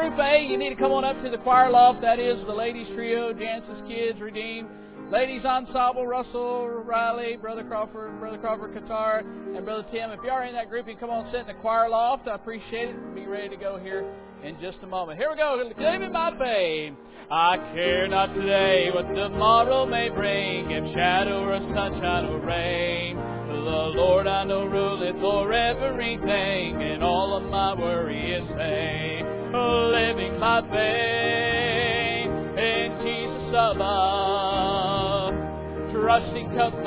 Group A, you need to come on up to the choir loft. That is the ladies trio, Jansen's Kids, Redeemed. Ladies ensemble, Russell, Riley, Brother Crawford, Qatar, and Brother Tim. If you are in that group, you can come on and sit in the choir loft. I appreciate it. Be ready to go here in just a moment. Here we go. Living by faith. I care not today what tomorrow may bring, if shadow or sunshine or rain. The Lord I know ruleth for everything, and all of my worry is vain. Living by faith in Jesus above, trusting,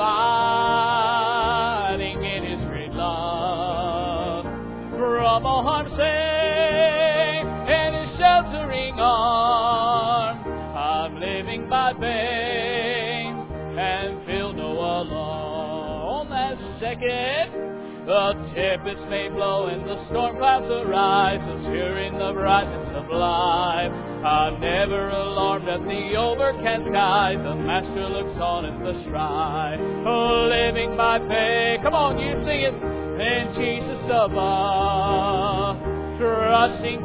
confiding in His great love. From all harm safe and His sheltering arm, I'm living by faith and feel no alarm. On that second, the tempest may blow and the storm clouds arise, obscuring the brightness of life. I'm never alarmed at the overcast skies. The Master looks on at the strife. Oh, living by faith. Come on, you sing it. In Jesus above, trusting,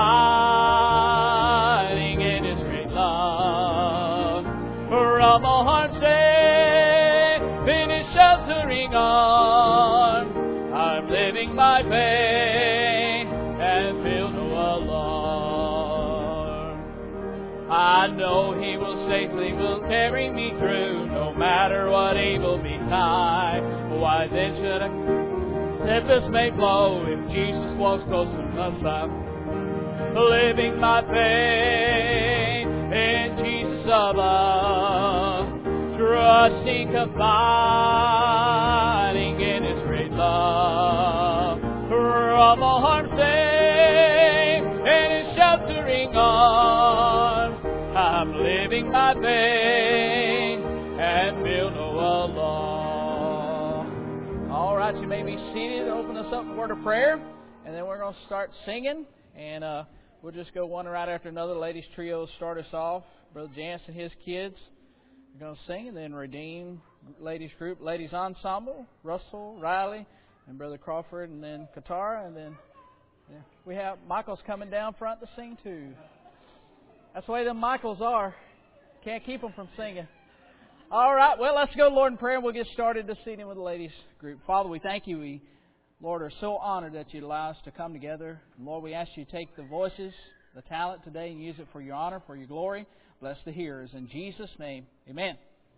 confiding in His great love. From all harm safe in His sheltering arms, I'm living by faith and feel no alarm. I know He will safely carry me through, no matter what evil betide. Why then should I tempest may blow if Jesus walks close to my side? Living by faith in Jesus above, trusting, confiding in His great love. From all harm safe in His sheltering arms, I'm living by faith and feel no alarm. All right, you may be seated. Open us up with a word of prayer, and then we're going to start singing. And we'll just go one right after another. The ladies trio will start us off. Brother Jansen and his kids are going to sing, and then Redeem ladies group, ladies ensemble, Russell, Riley, and Brother Crawford, and then Qatar, and then we have Michael's coming down front to sing too. That's the way them Michaels are. Can't keep them from singing. All right, well, let's go to Lord in prayer, and we'll get started this evening with the ladies group. Father, we thank You. We, Lord, are so honored that You allow us to come together. And Lord, we ask You to take the voices, the talent today, and use it for Your honor, for Your glory. Bless the hearers. In Jesus' name, amen.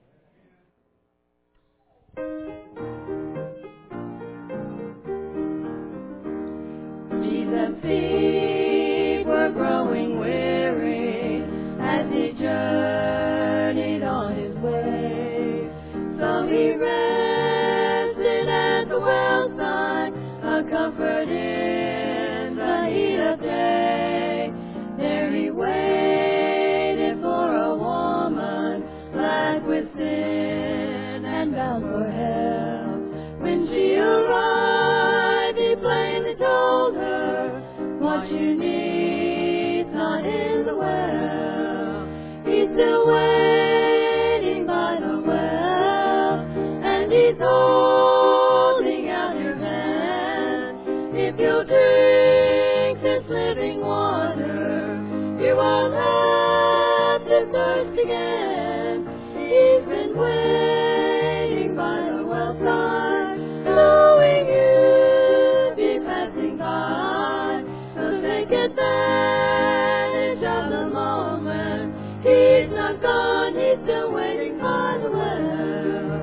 Jesus' feet were growing weary as He journeyed on His way. So He rested at the wellside, a comfort in the heat of day. There He waited for a woman black with sin and bound for hell. When she arrived, He plainly told her, what you need's not in the well. He's still waiting by the well, and He's holding out your hand. If you'll drink this living water, you won't have to thirst again. He's been waiting by the wellside, knowing you'd be passing by. So take advantage of the moment. He's not gone, He's still waiting by the well.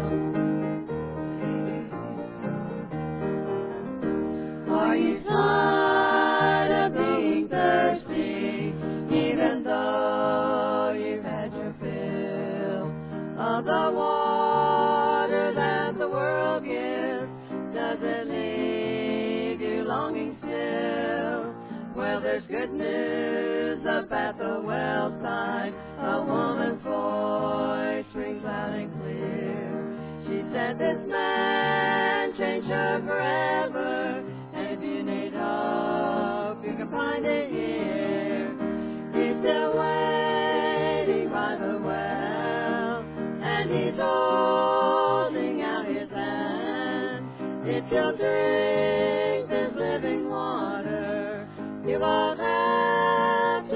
Are you tired of being thirsty, even though you've had your fill of the water that the world gives? Does it leave you longing still? Well, there's good news up at the wellside. A woman's voice rings loud and clear. She said, this man changed her forever, and if you need hope, you can find it here. He's still waiting by the well, and He's holding out His hand. If you'll drink this living water, you won't have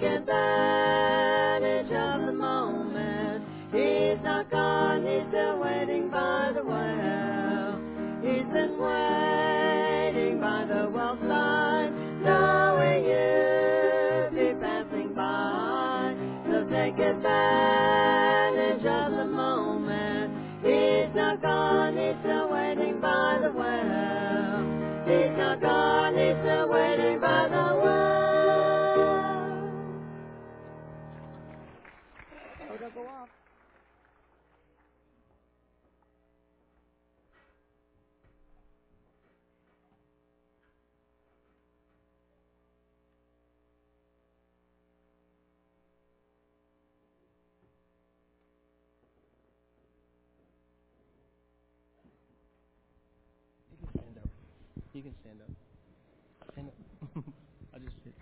take advantage of the moment. He's not gone, he's still waiting by the well. He's been waiting by the well side, knowing you'd be passing by. So take advantage of the moment. He's not gone, he's still waiting by the well. He's not gone, he's still waiting by the well. Oh, don't go off. You can stand up. Stand up. I'll just sit.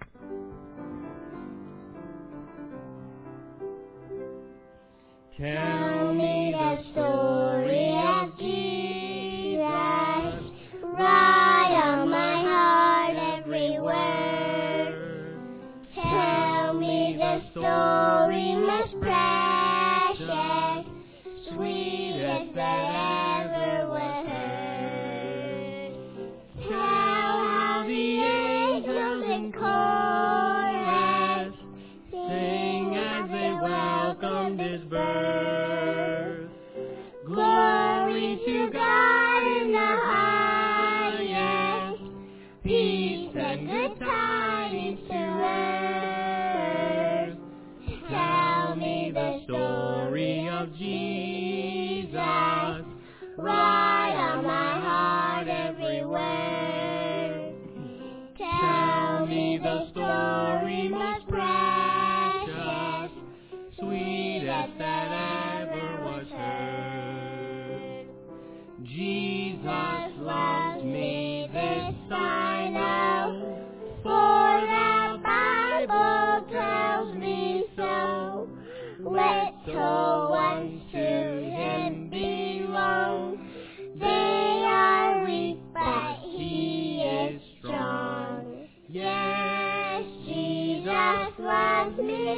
Tell me the story of Jesus. Write on my heart every word. Tell me the story most precious, sweetest that ever was heard. Tell how the angels in chorus sing as they welcomed his birth. Glory to God in the highest, peace and good tidings to earth. Tell me the story of Jesus. Write on my heart every word. Tell me the story most precious, sweetest that ever was heard. Jesus loves me, this I know, for the Bible tells me so. Little ones to him belong. They are weak, but he is strong. Yes, Jesus loves me.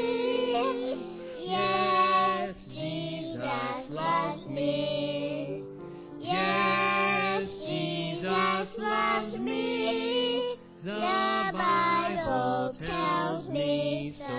Yes, Jesus loves me. Yes, Jesus loves me. The Bible tells me so.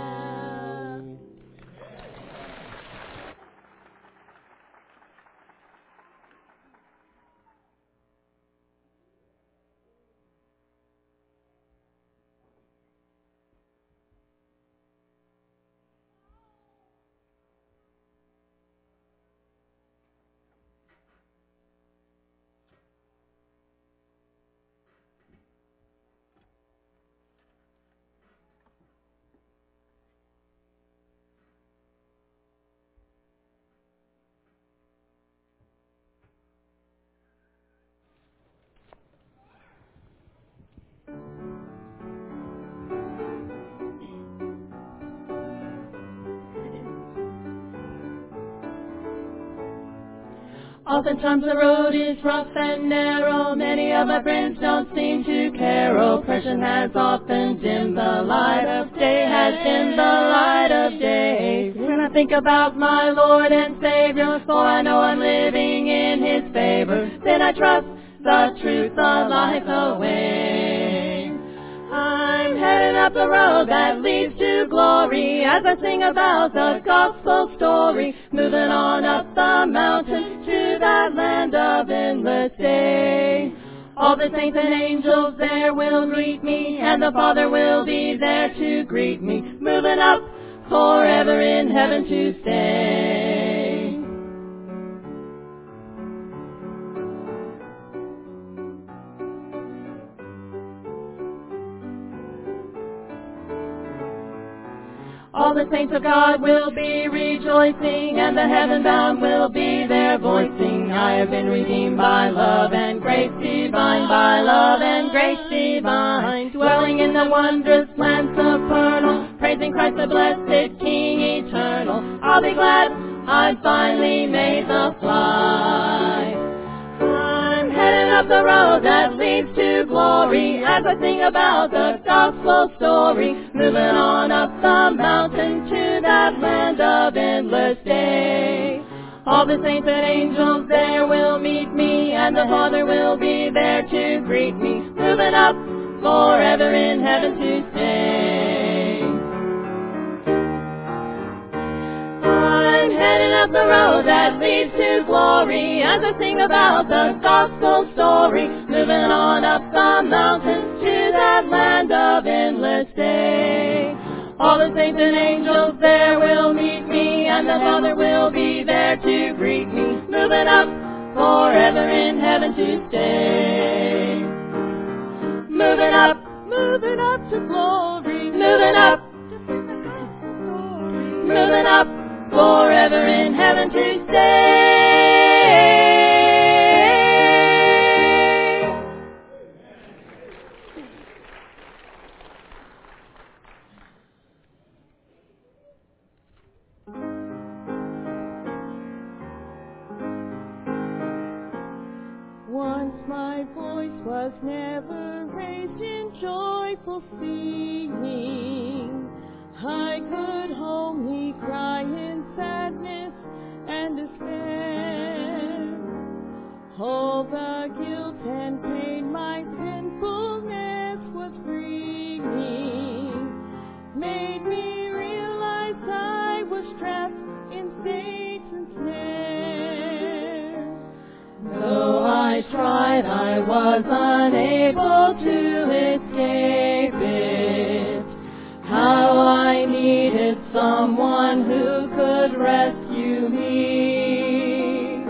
Oftentimes the road is rough and narrow. Many of my friends don't seem to care. Oppression has often dimmed the light of day, has dimmed the light of day. When I think about my Lord and Savior, for I know I'm living in His favor, then I trust the truth, the life, the way. I'm heading up the road that leads to glory as I sing about the gospel story, moving on up the mountain to that land of endless day. All the saints and angels there will greet me, and the Father will be there to greet me, moving up forever in heaven to stay. All the saints of God will be rejoicing, and the heaven-bound will be there voicing, I have been redeemed by love and grace divine, by love and grace divine, dwelling in the wondrous land supernal, praising Christ the blessed King eternal. I'll be glad I finally made the flight. I'm heading up the road that leads to to glory as I sing about the gospel story. Moving on up the mountain to that land of endless day. All the saints and angels there will meet me, and the Father will be there to greet me. Moving up forever in heaven to stay. I'm heading up the road that leads to glory as I sing about the gospel story. Moving on up the mountains to that land of endless day. All the saints and angels there will meet me, and the Father will be there to greet me. Moving up forever in heaven to stay. Moving up to glory. Moving up forever in heaven to stay. Once my voice was never raised in joyful singing. I could only cry in sadness and despair. All the guilt and pain my sinfulness was bringing made me realize I was trapped in Satan's snare. Though I tried, I was unable to escape it. How I needed someone who could rescue me.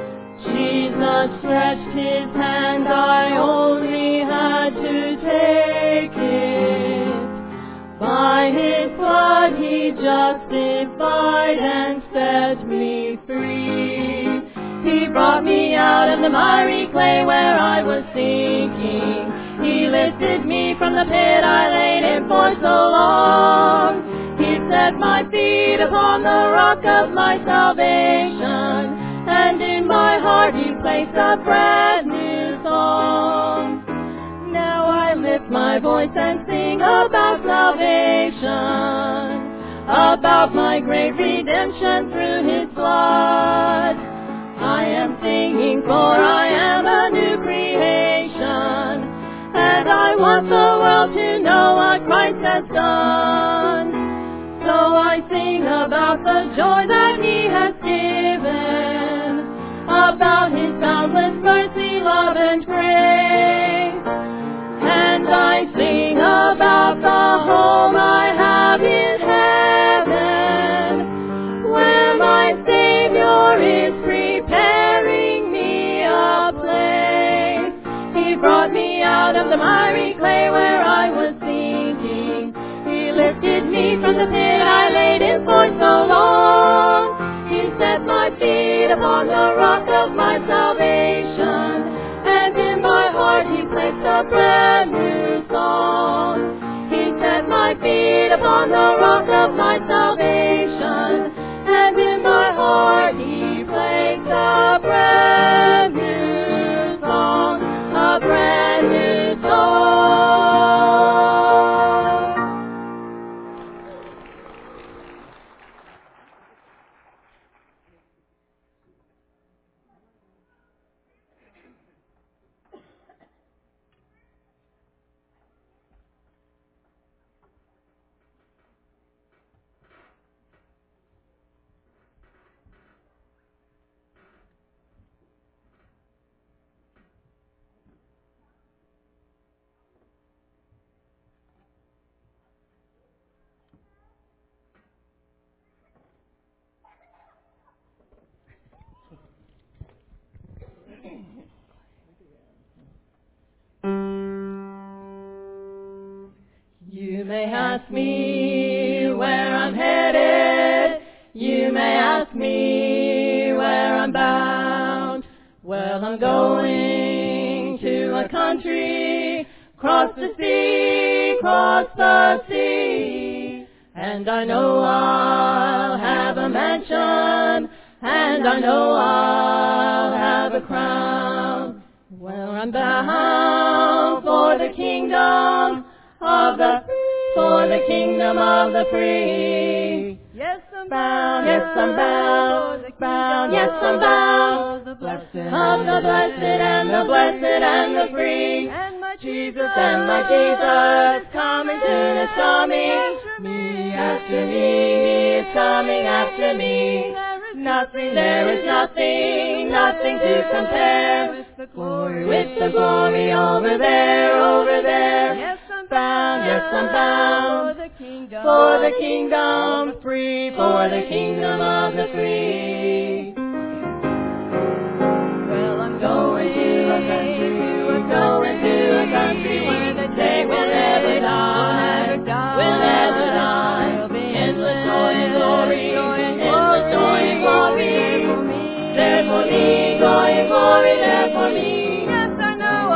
Jesus stretched his hand, I only had to take it. By his blood he justified and set me free. He brought me out of the miry clay where I was sinking. He lifted me from the pit I laid in for so long. He set my feet upon the rock of my salvation, and in my heart he placed a brand new song. Now I lift my voice and sing about salvation, about my great redemption through his blood. I am singing for I am a new creation, and I want the world to know what Christ has done. So I sing about the joy that he has given, about his boundless mercy, love, and grace. And I sing about the home I have in heaven, where my Savior is preparing me a place. He brought me out of the miry clay where I was sinking. He lifted me from the pit I laid in for so long. He set my feet upon the rock of my salvation, and in my heart he placed a brand new song. He set my feet upon the rock of my salvation, and in my heart he placed a brand new song, a brand new song. You may ask me where I'm headed. You may ask me where I'm bound. Well, I'm going to a country, cross the sea. And I know I'll have a mansion, and I know I'll have a crown. Well, I'm bound kingdom of the free. Yes, I'm Bound, yes, I'm bound, bound, yes, I'm bound. The blessed Of the blessed and the blessed and the free. and my Jesus and my Jesus coming soon is coming. Me after me, he is coming after me. There is nothing to compare with the glory over there. Yes, I'm Bound, yes, I'm bound for the kingdom free, for the kingdom of the free. Well, I'm Going to a country where they will never die, will never die. Endless joy and glory, endless joy and glory. There for me, joy and glory, there for me. Yes, I know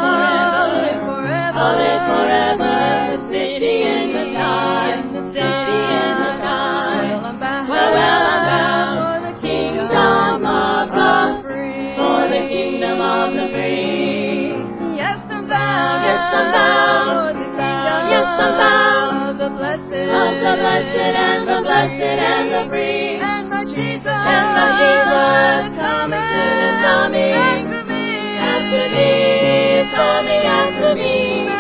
I'll live forever, city in the sky, city in the sky. Well, I'm bound for the kingdom of the free, for the kingdom of the free. Yes, I'm bound. Yes, I'm bound. Yes, I'm bound. Of the blessed and the blessed and the free. and my Jesus Coming soon is coming. after me. Coming after me.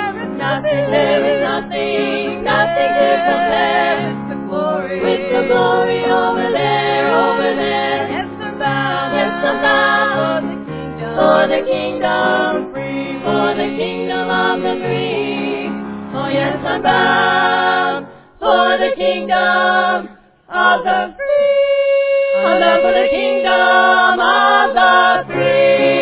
There is nothing to compare with the glory over there. Yes, I'm bound. Yes, I'm bound for the kingdom free, for the kingdom of the free. Oh yes, I'm bound for the kingdom of the free. I'm bound for the kingdom of the free.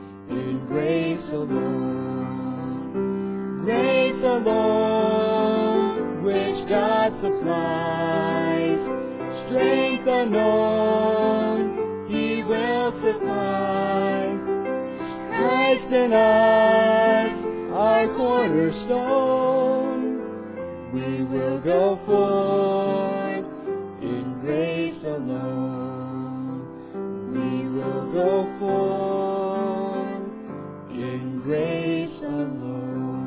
Grace alone. unknown He will supply. Christ in us, our cornerstone, we will go forth in grace alone. We will go forth in grace alone.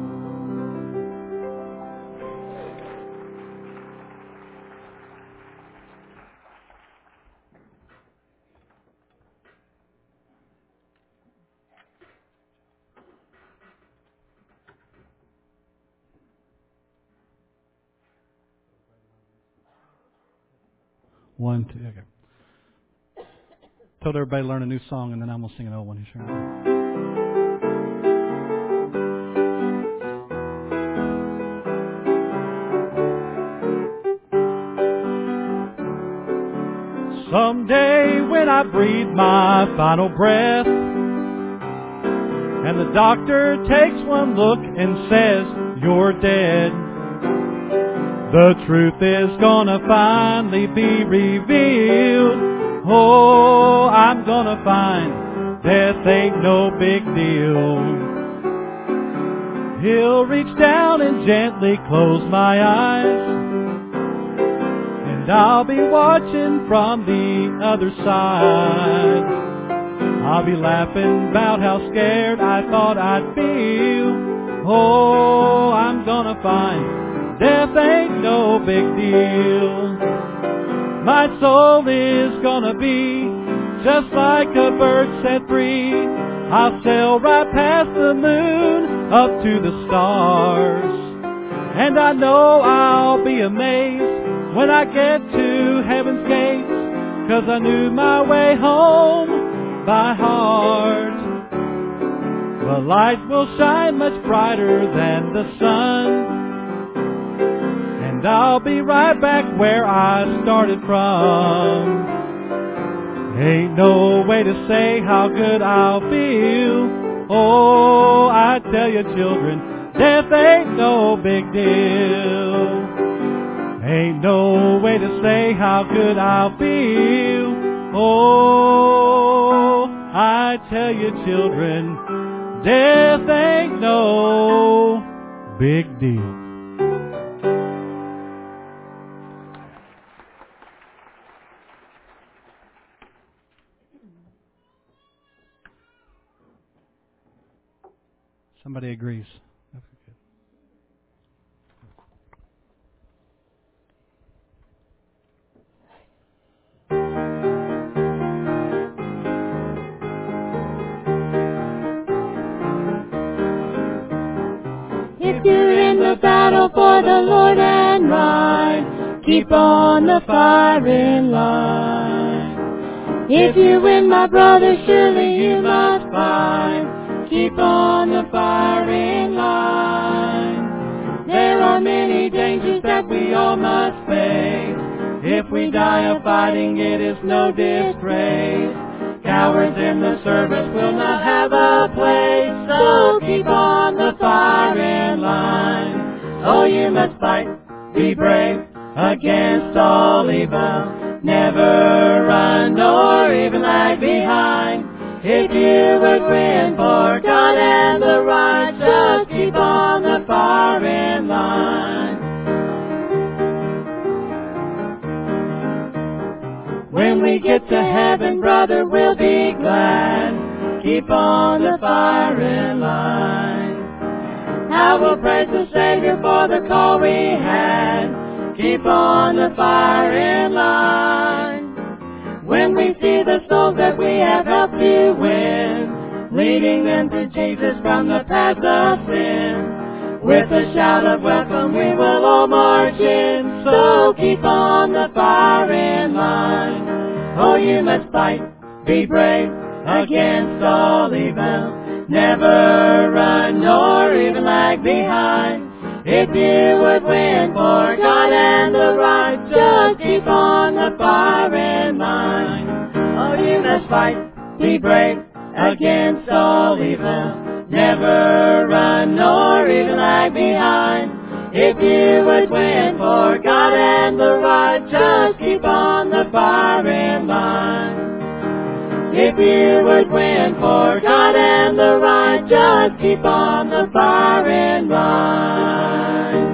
One, two, okay. Told everybody to learn a new song, and then I'm going to sing an old one. Sure. Someday when I breathe my final breath, and the doctor takes one look and says, you're dead, the truth is gonna finally be revealed. Oh, I'm gonna find death ain't no big deal. He'll reach down and gently close my eyes, and I'll be watching from the other side. I'll be laughing about how scared I thought I'd feel. Oh, I'm gonna find death ain't no big deal. My soul is gonna be just like a bird set free. I'll sail right past the moon up to the stars, and I know I'll be amazed when I get to heaven's gates, 'cause I knew my way home by heart. The light will shine much brighter than the sun, and I'll be right back where I started from. Ain't no way to say how good I'll feel. Oh, I tell you children, death ain't no big deal. Ain't no way to say how good I'll feel. Oh, I tell you children, death ain't no big deal. Somebody agrees. That's good. If you're in the battle for the Lord and right, keep on the firing line. If you win, my brother, surely you must fight. Keep on the firing line. There are many dangers that we all must face. If we die of fighting, it is no disgrace. Cowards in the service will not have a place. So keep on the firing line. Oh, you must fight, be brave against all evil. Never run nor even lag behind. If you would win for God and the right, just keep on the firing line. When we get to heaven, brother, we'll be glad. Keep on the firing line. How we'll praise the Savior for the call we had. Keep on the firing line. When we see the souls that we have helped to win, leading them to Jesus from the path of sin, with a shout of welcome we will all march in. So keep on the firing line. Oh, you must fight, be brave against all evil. Never run nor even lag behind. If you would win for God and the right, just keep on the firing line. Oh, you must fight, be brave against all evil. Never run nor even lag behind. If you would win for God and the righteous, keep on the firing line. If you would win for God and the righteous, keep on the firing line.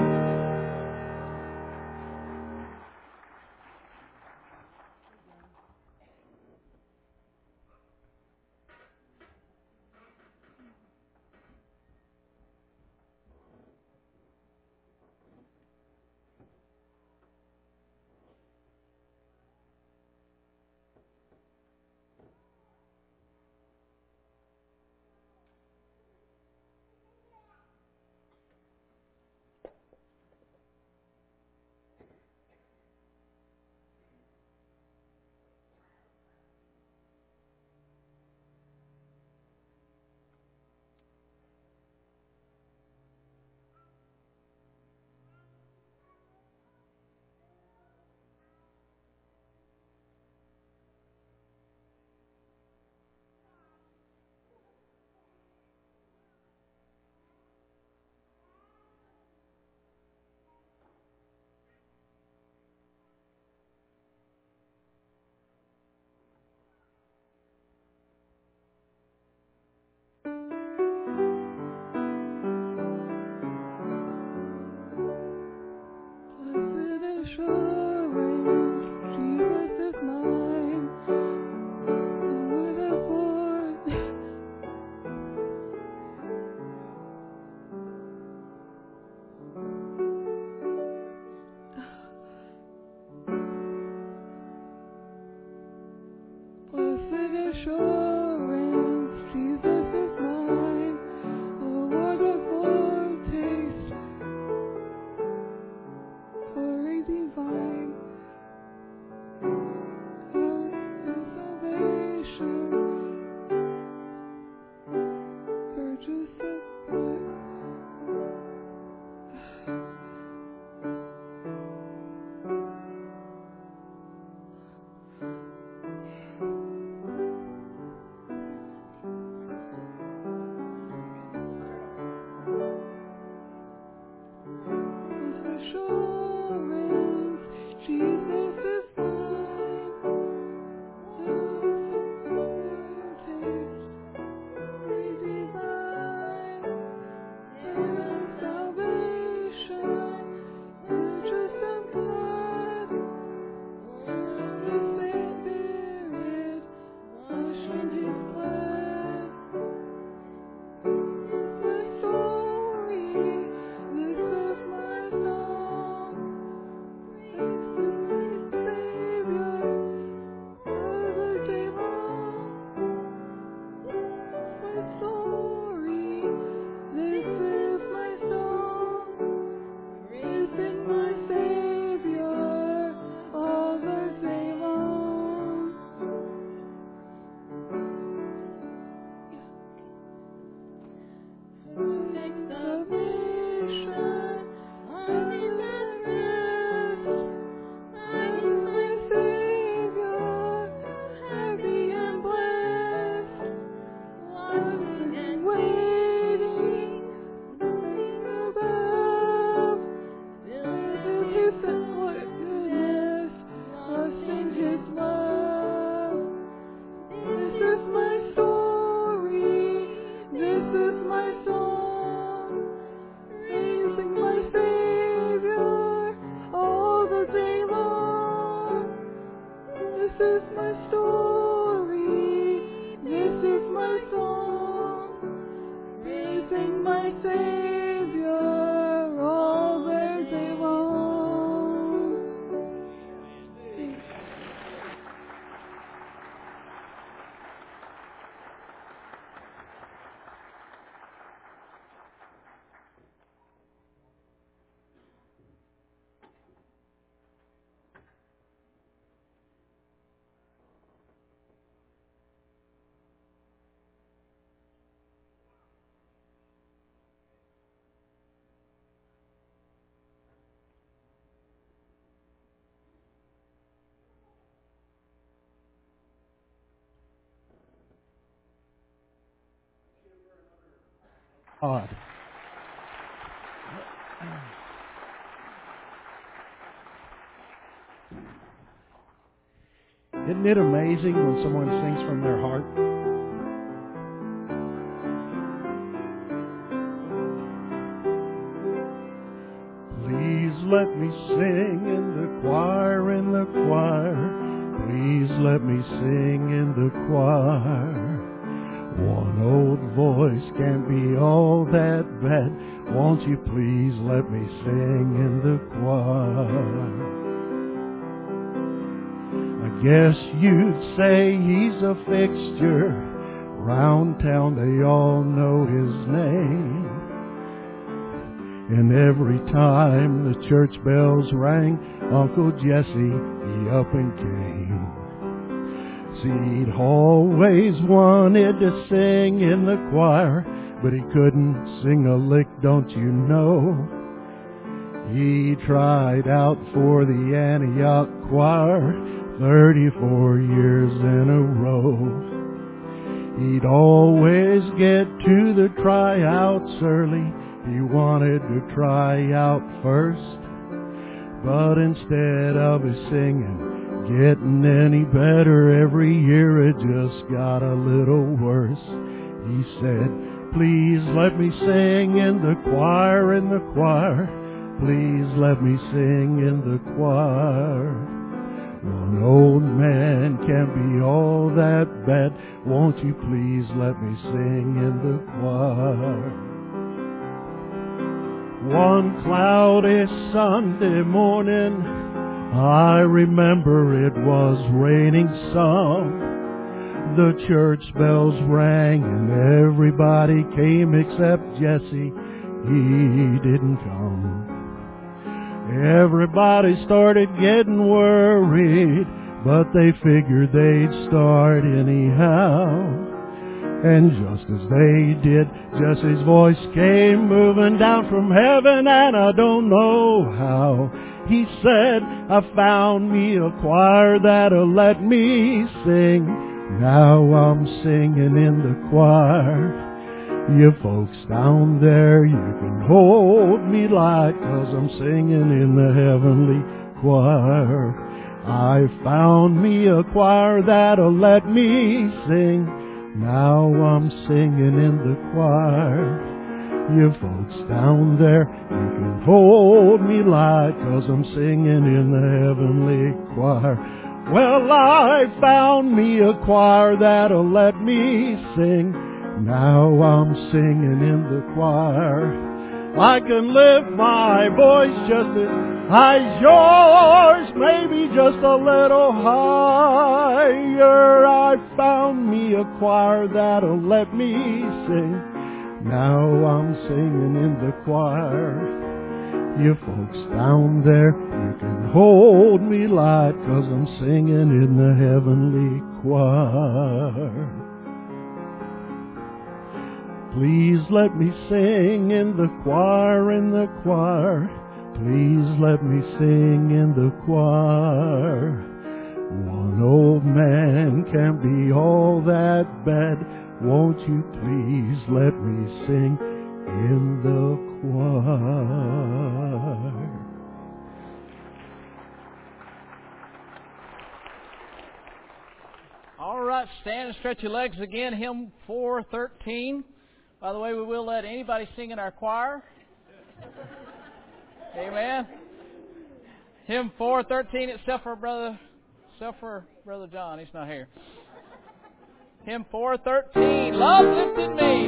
God. Isn't it amazing when someone sings from their heart? Please let me sing in the choir, in the choir. Please let me sing in the choir. One old voice can't be all that bad. Won't you please let me sing in the choir? I guess you'd say he's a fixture. Round town they all know his name. And every time the church bells rang, Uncle Jesse, he up and came. See, he'd always wanted to sing in the choir, but he couldn't sing a lick, don't you know? He tried out for the Antioch choir 34 years in a row. He'd always get to the tryouts early. He wanted to try out first, but instead of his singing getting any better every year, it just got a little worse. He said, please let me sing in the choir, in the choir. Please let me sing in the choir. One old man can't be all that bad. Won't you please let me sing in the choir? One cloudy Sunday morning, I remember it was raining some. The church bells rang and everybody came except Jesse. He didn't come. Everybody started getting worried, but they figured they'd start anyhow. And just as they did, Jesse's voice came moving down from heaven, and I don't know how. He said, I found me a choir that'll let me sing. Now I'm singing in the choir. You folks down there, you can hold me light, 'cause I'm singing in the heavenly choir. I found me a choir that'll let me sing. Now I'm singing in the choir. You folks down there, you can hold me light, 'cause I'm singing in the heavenly choir. Well, I found me a choir that'll let me sing. Now I'm singing in the choir. I can lift my voice just as high as yours, maybe just a little higher. I found me a choir that'll let me sing. Now I'm singing in the choir. You folks down there, you can hold me light, 'cause I'm singing in the heavenly choir. Please let me sing in the choir, in the choir. Please let me sing in the choir. One old man can't be all that bad. Won't you please let me sing in the choir? All right, stand and stretch your legs again. Hymn 413. By the way, we will let anybody sing in our choir. Amen. Hymn 413, except for Brother John. He's not here. Hymn 413, Love Lifted Me.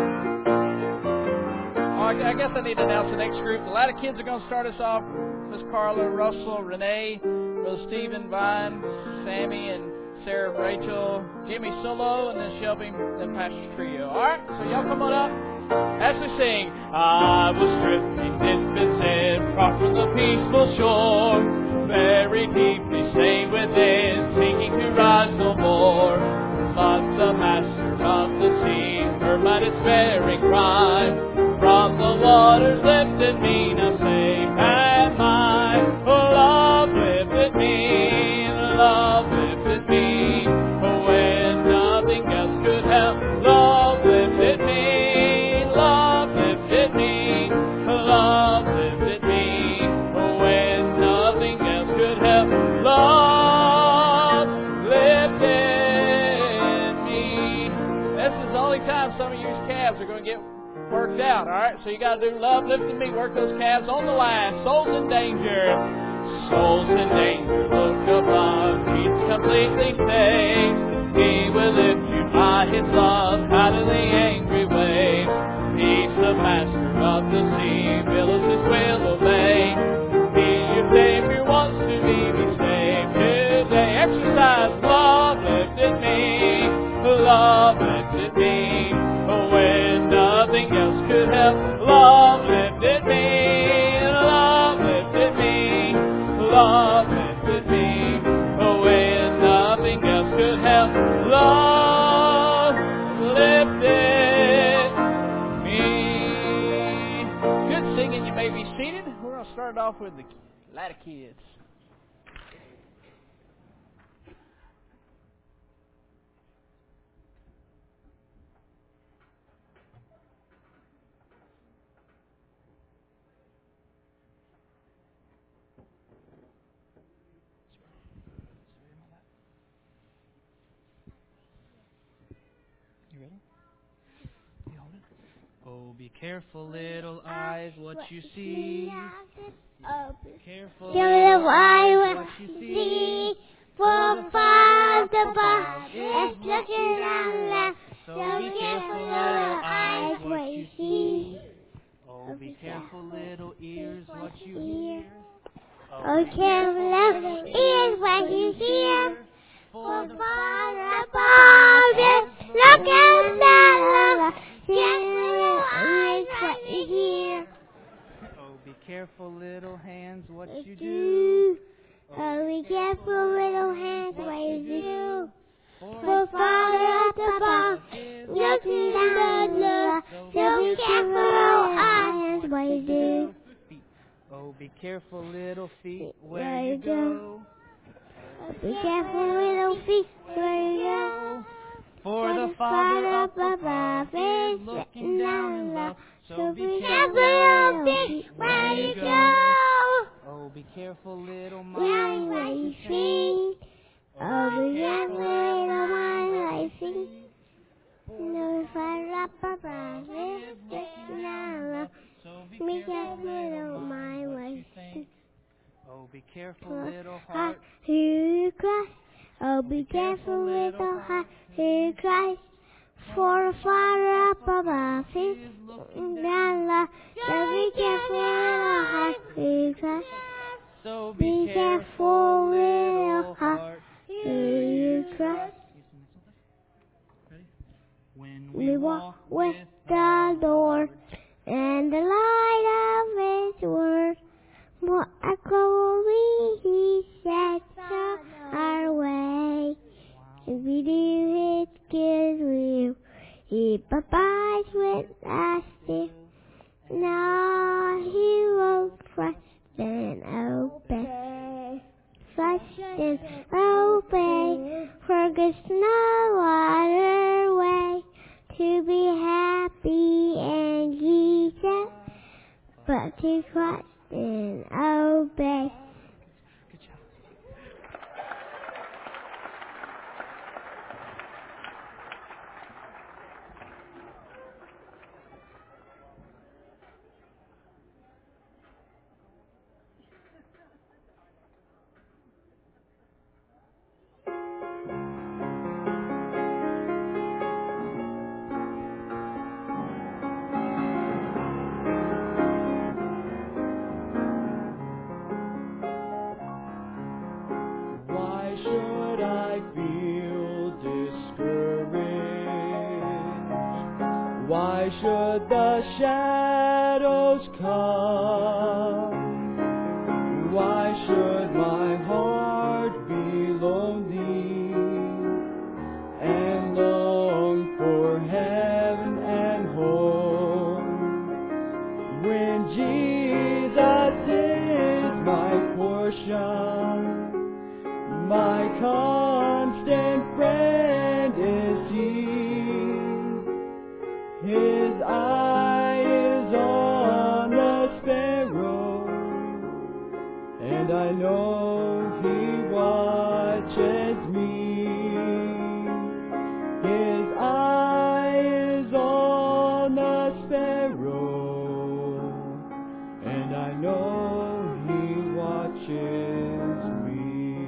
Oh, I guess I need to announce the next group. The latter kids are going to start us off. Miss Carla, Russell, Renee, Brother Stephen, Vine, Sammy, and Sarah, Rachel, Jimmy solo, and then Shelby, then Pastor's trio. All right, so y'all come on up as we sing. I was drifting, dipped and far from the peaceful shore, very deeply stayed within, sinking to rise no more. But the master of the sea heard my despairing cry. From the waters lifted me, now safe am I. Love lifted me, love lifted me. When nothing else could help, love lifted me, love lifted me, love lifted me. When nothing else could help, love lifted me. worked out. All right, so you got to do love lifted me. Work those calves on the line. Souls in danger. Souls in danger. Look above. He's completely safe. He will lift you by His love out of the angry wave. He's the master of the sea. Billows His will obey. He, your Savior, wants to be saved today. Exercise love lifted me. Love lifted me. When nothing else could help, love lifted me. Love lifted me. Love lifted me. When nothing else could help, love lifted me. Good singing. You may be seated. We're going to start off with the Latta Kids. Oh, be careful, little eyes, what you see. Careful, little eyes, what you see. From far above, it's looking on left. So be careful, little eyes, what you see. Oh, be careful, little ears, what you hear. Oh, careful, little ears, what you hear. From far above, it's looking on left. Careful eyes, what you hear. Oh, be careful, little hands, what you do. Oh, be careful, little hands, what you do. For far up above, looking down below. So be careful, eyes, what you do. Oh, be careful, little feet, where you go. Be careful, little feet, where you go. For the Father up above is looking down below. So be careful, little feet, where you go. Oh, be careful, little Mind, mind, what you think. Oh, be careful, little mind, what you think. No fire up above is looking down below. Be careful, little mind, what you think. Oh, be careful, little heart. Who you cry. Oh, be careful, little heart, who cries. For far up above is looking down low. So be careful, little heart, who cries. So Be careful, little heart, who you cry. When We walk with the Lord and the light of His word. More echoing He sets our way. If we do His good will, He abides with us still. Now He will trust and obey. Trust and obey, for there's no other way to be happy in Jesus, but to trust and obey. Good job. Why should I feel discouraged? Why should the shadows come? Why should my heart be lonely and long for heaven and home when Jesus is my portion? My constant friend is He. His eye is on the sparrow. sparrow, and I know He watches me.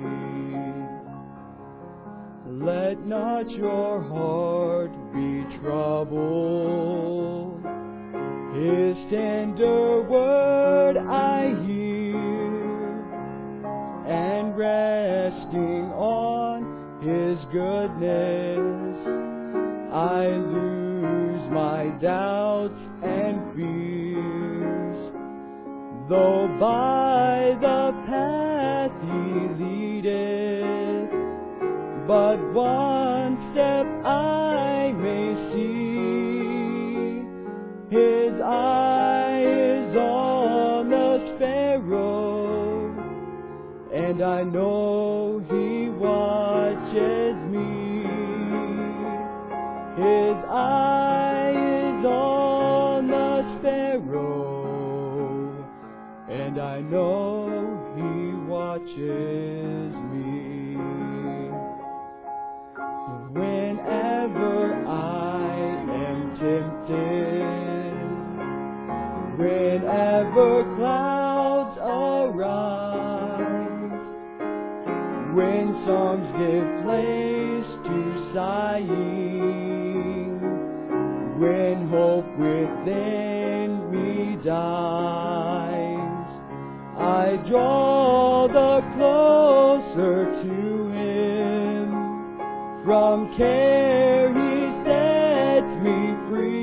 Let not your heart be troubled. His tender word I hear, and resting on His goodness, I lose my doubts and fears. Though by the path He leadeth, but one step I may see, His eye is on the sparrow, and I know He watches me. His eye is on the sparrow, and I know He watches me. Whenever I am tempted, whenever clouds arise, when songs give place to sighing, when hope within me dies, I draw the closer to Him. From care He sets me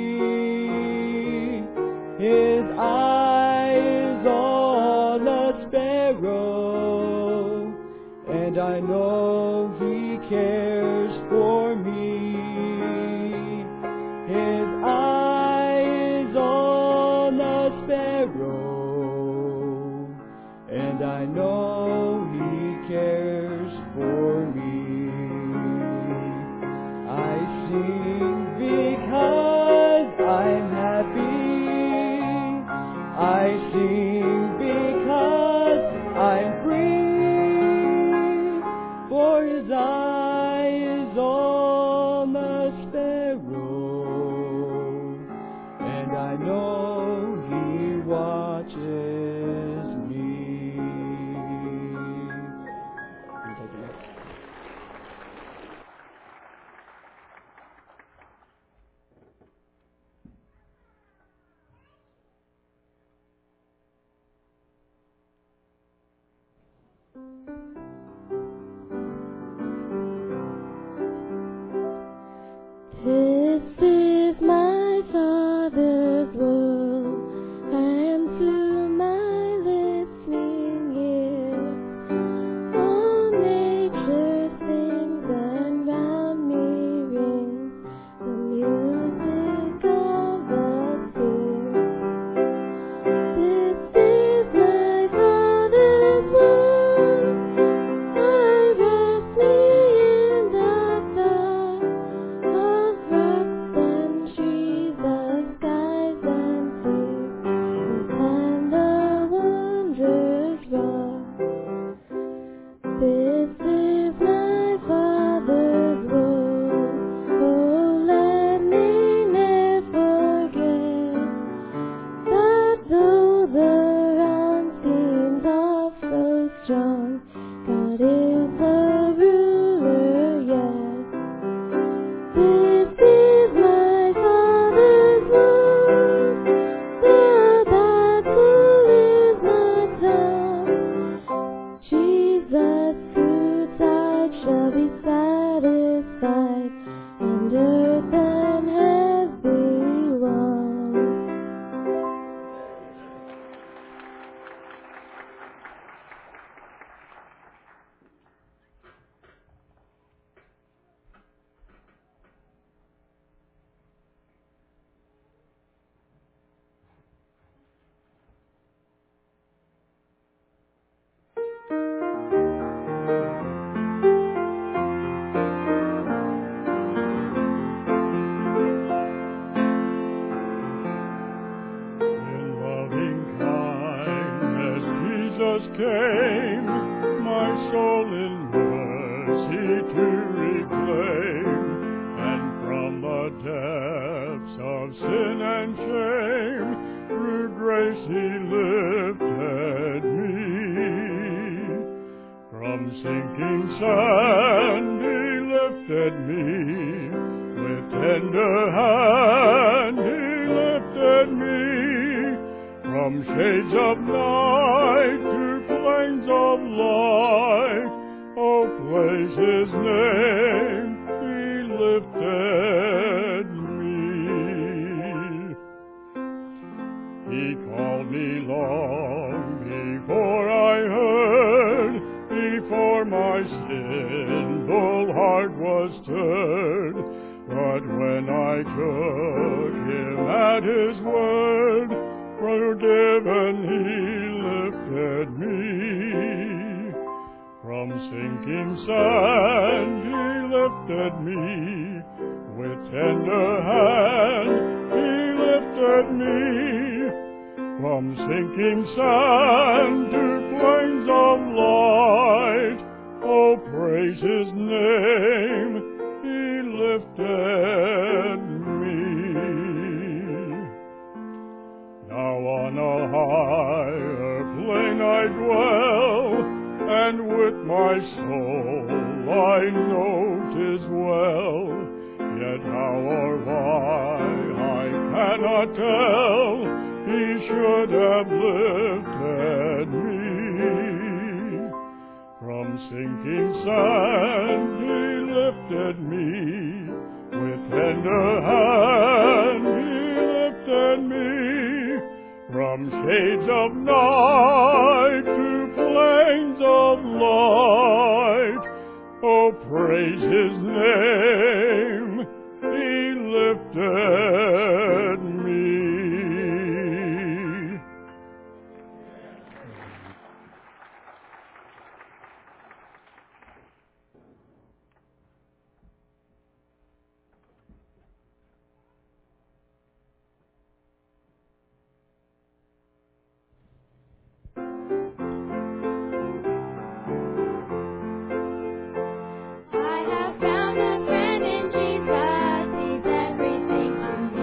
free. His eye is on the sparrow, and I know He cares for me. His eye is on the sparrow, and I know He cares for me. I sing because I'm happy. I sing because I'm free. For His eye is on the sparrow, and I know He watches me. This is my Father's will, and to my listening ears, all nature sings and round me rings the music of the spheres. This is my Father's will, I rest me in the dark of rocks and trees, of skies and seas, and the wondrous rock. This is my Father's will. Oh, let me never forget that though the ground seems all so strong, God is the ruler yet. This is my Father's will, the battle is not done. Jesus, whose side shall be satisfied, and earth and heaven be won. In loving kindness Jesus came, my soul in mercy to reclaim, and from the depths of sin and shame grace He lifted me. From sinking sand He lifted me. With tender hand He lifted me. From shades of night to plains of light, oh, praise His name, He lifted me. He called me long before I heard, before my sinful heart was stirred. But when I took Him at His word, forgiven He lifted me. From sinking sand He lifted me. With tender hand He lifted me. From sinking sand to plains of light, oh, praise His name, He lifted me. Now on a higher plane I dwell, and with my soul I know 'tis well. Yet how or why I cannot tell, He should have lifted me. From sinking sand He lifted me. With tender hand He lifted me. From shades of night to plains of light, oh, praise His name, He lifted me. I have found a friend in Jesus. He's everything to me.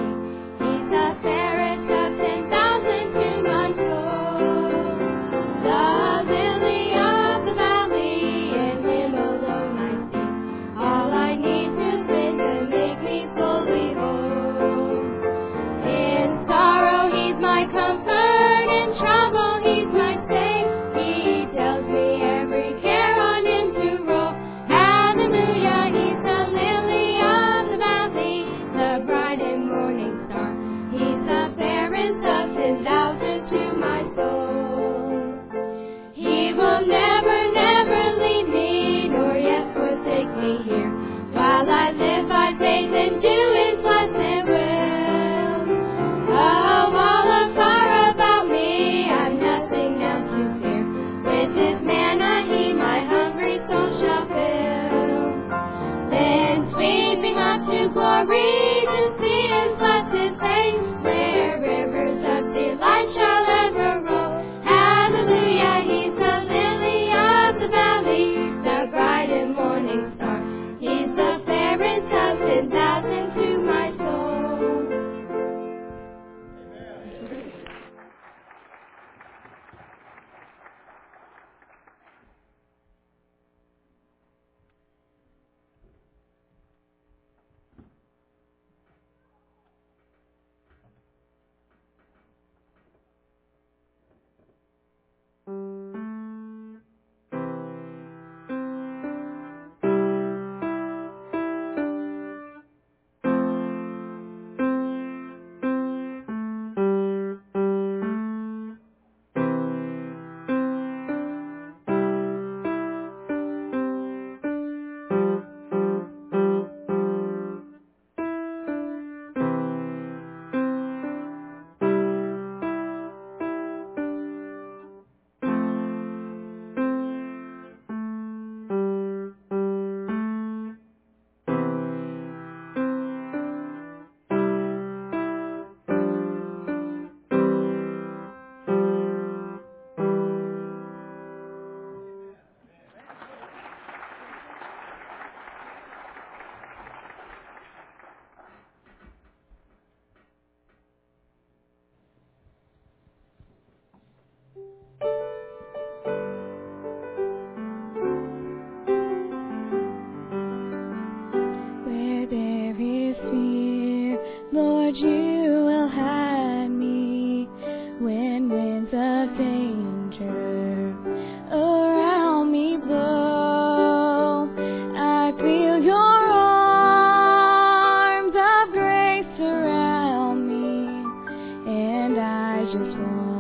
I just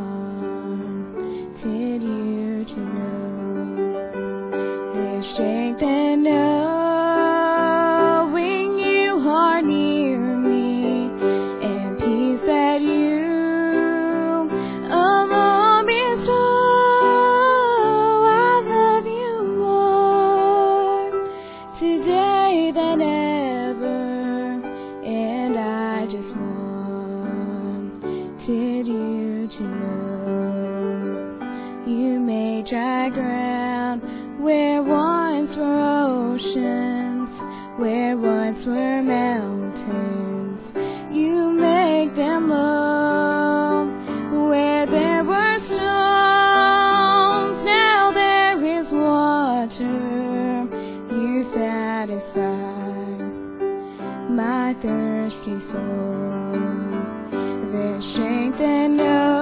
wanted you to know there's strength in knowing you are near me, and peace that you alone bestow. I love you more today than ever, and I just wanted you to know you made dry ground where once were oceans, where once were mountains. You make them low where there were stones. Now there is water. You satisfy my thirsty soul. There's strength in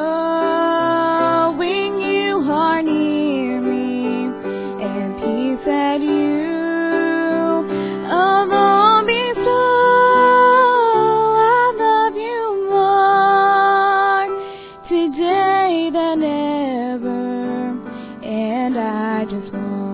knowing you are near me, and peace that you alone bestow. I love you more today than ever, and I just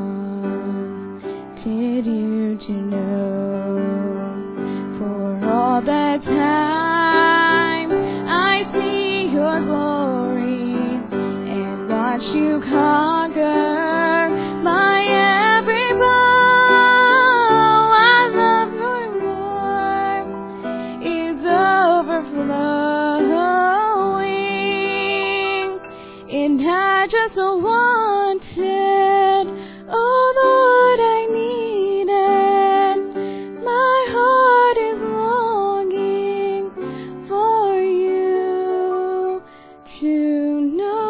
wanted you to know. For all the time I see your glory and watch you conquer my every blow. I love you more is overflowing, and I just wanted, oh Lord, I need it. My heart is longing for you to know.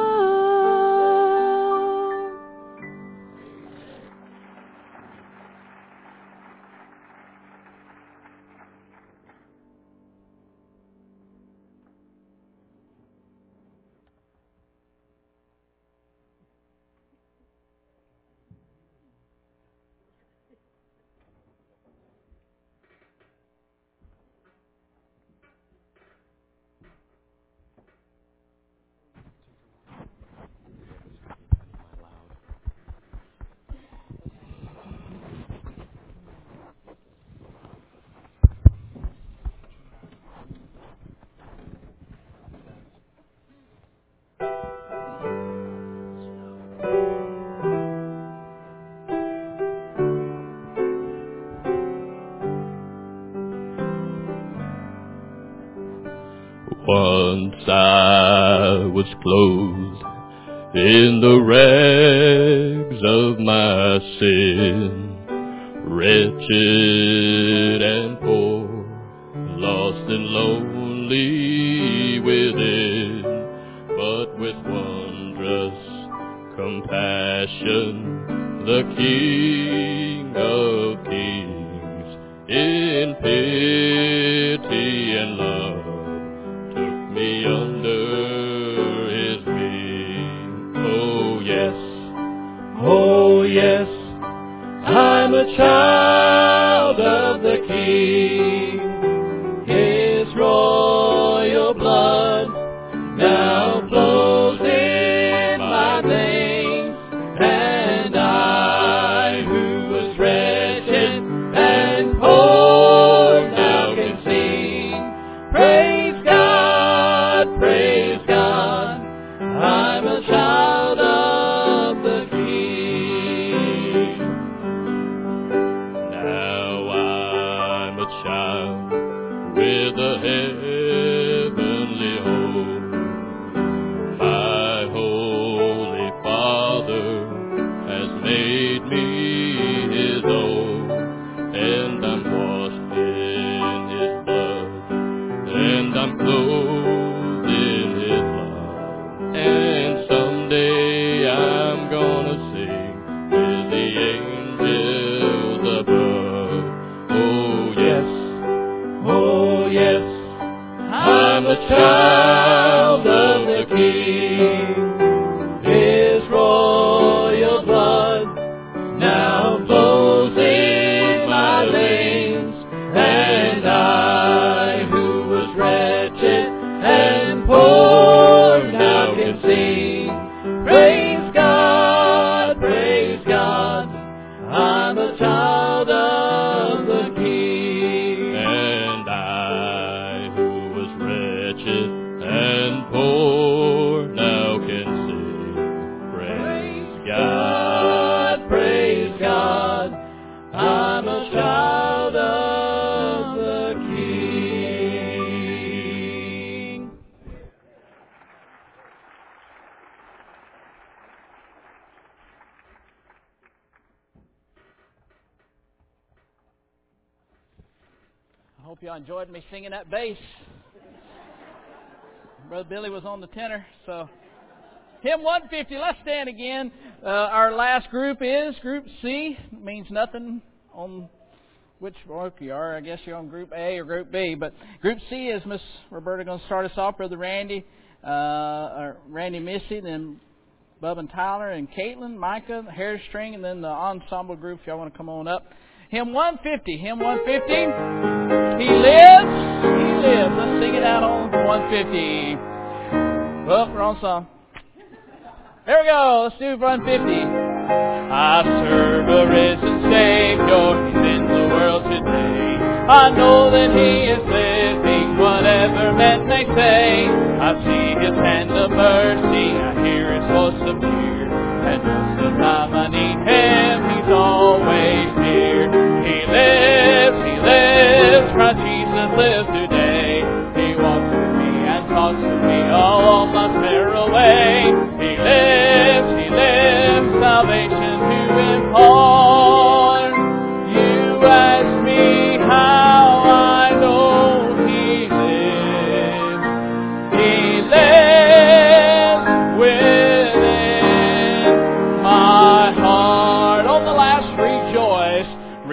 Once I was clothed in the rags of my sin, wretched and poor, lost and lonely within, but with wondrous compassion, the King of Kings, in pity and love, me under his wing. Oh yes, I'm a child of the King. His royal blood now flows in my veins, and I, who was wretched and poor, now hope y'all enjoyed me singing that bass. Brother Billy was on the tenor, so hymn 150. Let's stand again. Our last group is Group C. It means nothing on which work you are. I guess you're on Group A or Group B. But Group C is Miss Roberta going to start us off. Brother Randy, Missy, then Bub and Tyler and Caitlin, Micah, Harris String, and then the ensemble group. If y'all want to come on up. Hymn 150. Hymn 150. He lives. He lives. Let's sing it out on 150. Well, wrong song. There we go. Let's do 150. I serve a risen Savior. He's in the world today. I know that He is living, whatever men may say. I see His hand of mercy. I hear His voice of fear. And most of the time I need Him, He's always near. He lives, Christ Jesus lives today. He walks with me and talks with me all on my narrow way. He lives, salvation to impart. You ask me how I know He lives. He lives within my heart. On the last, rejoice,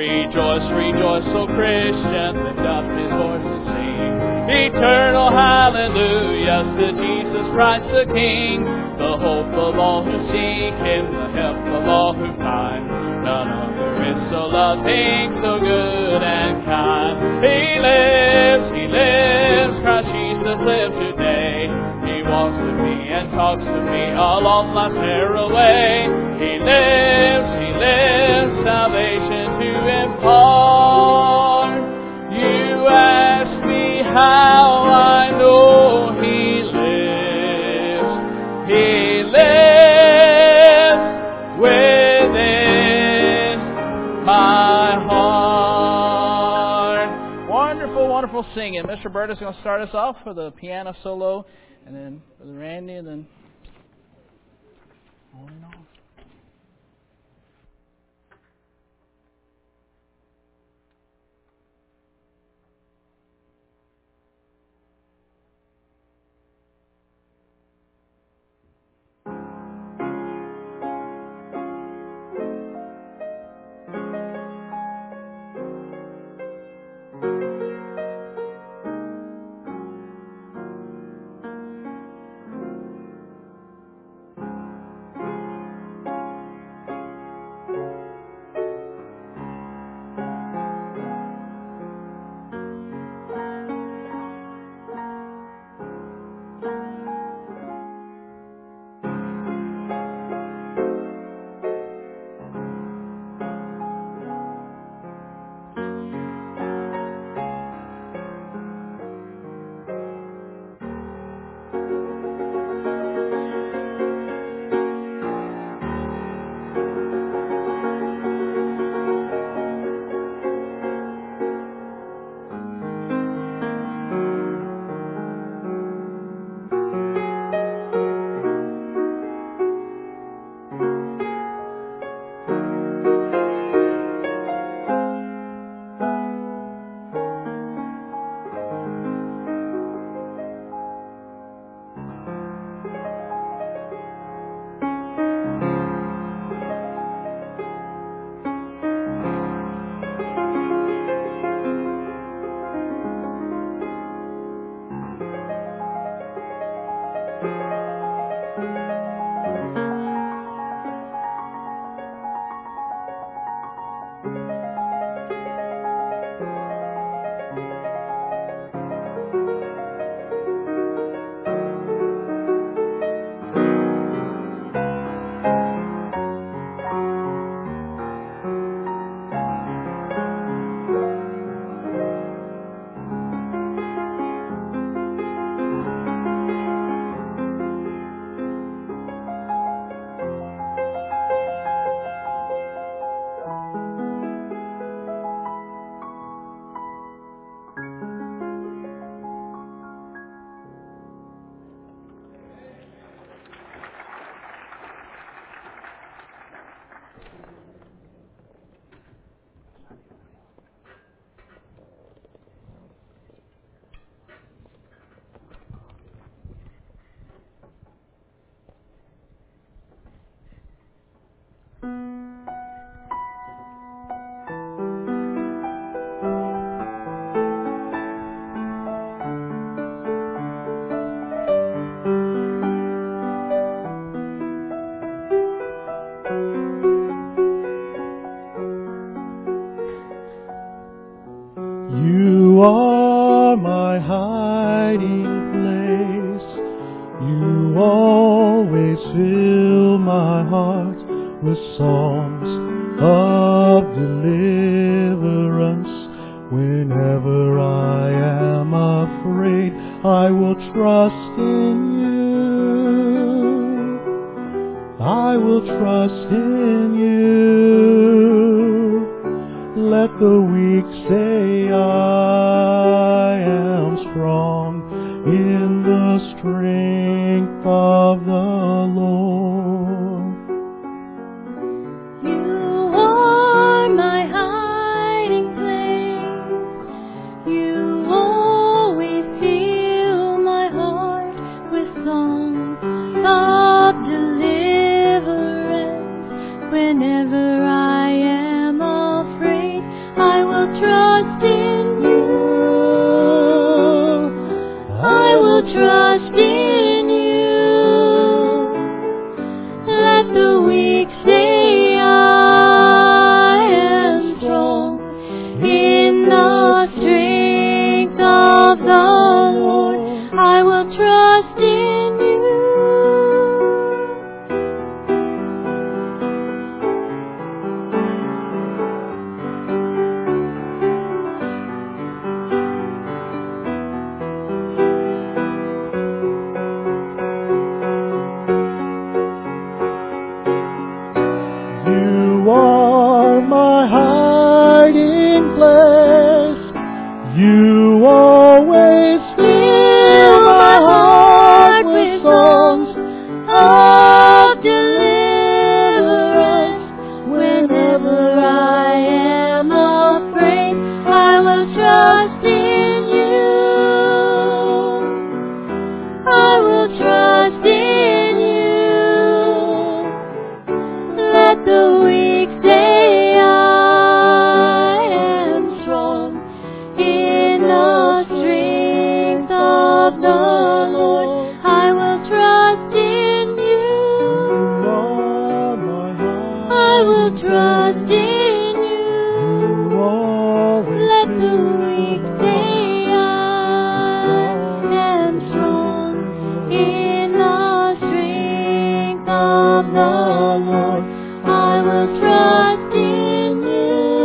O Christian, lift up His voice and sing. Eternal hallelujah to Jesus Christ the King, the hope of all who seek Him, the help of all who find. None other is so loving, so good and kind. He lives, Christ Jesus lives today. He walks with me and talks with me all on life's narrow way. He lives, salvation to impart. You ask me how I know He lives. He lives within my heart. Wonderful, wonderful singing. Mr. Roberta's going to start us off with a piano solo, and then Brother Randy, and then on and on. You always fill my heart with songs of deliverance. Whenever I am afraid, I will trust in you. I will trust in you. Let the weak say I am strong in the strength of the Lord. You are my hiding place. You always fill my heart with songs of deliverance. Whenever I am afraid, I will trust in you. I will trust in you. Let the weak say I am strong in the strength of the Lord. I will trust in you. You are my hiding place. You always fill my heart with songs Of deliverance. Whenever I am afraid, I will trust in you. I will trust in you. Let the weak say I am strong in the strength of the Lord. I will trust in you. I will trust in you. Let the weak say I am strong in the strength of the Lord. I will trust in you.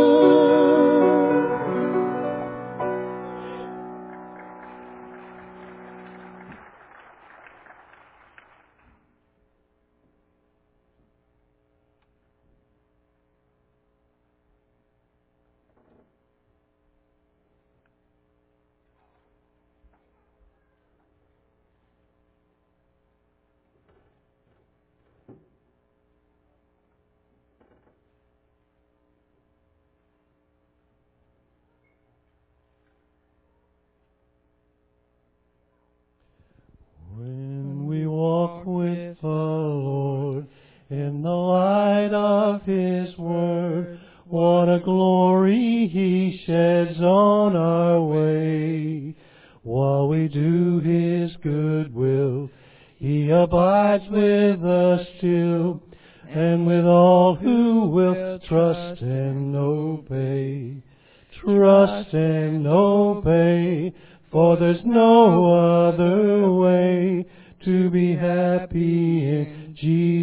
When we walk with the Lord in the light of His Word, what a glory He sheds on our way. While we do His good will, He abides with us still, and with all who will trust and obey. Trust and obey, for there's no other way to be happy in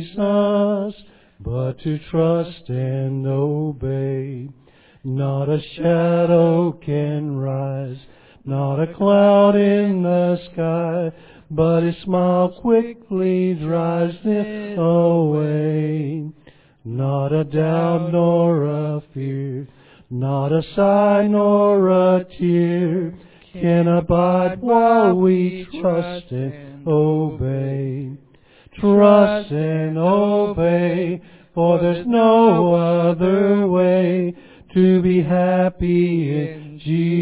Jesus but to trust and obey. Not a shadow can rise, not a cloud in the sky, but His smile quickly drives it away. Not a doubt nor a fear, not a sigh nor a tear can abide while we trust and obey. Trust and obey, for there's no other way to be happy in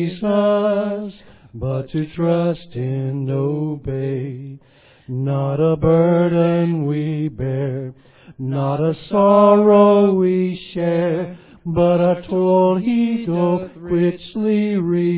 Jesus but to trust and obey. Not a burden we bear, not a sorrow we share, but a toil He doth richly